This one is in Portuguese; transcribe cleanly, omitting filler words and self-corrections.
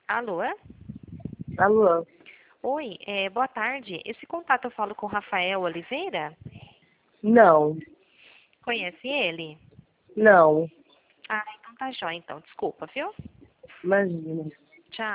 Alô? Alô? Oi, boa tarde. Esse contato eu falo com o Rafael Oliveira? Não, Conhece ele? não, Ah, então tá jóia, então. Desculpa, viu? imagina.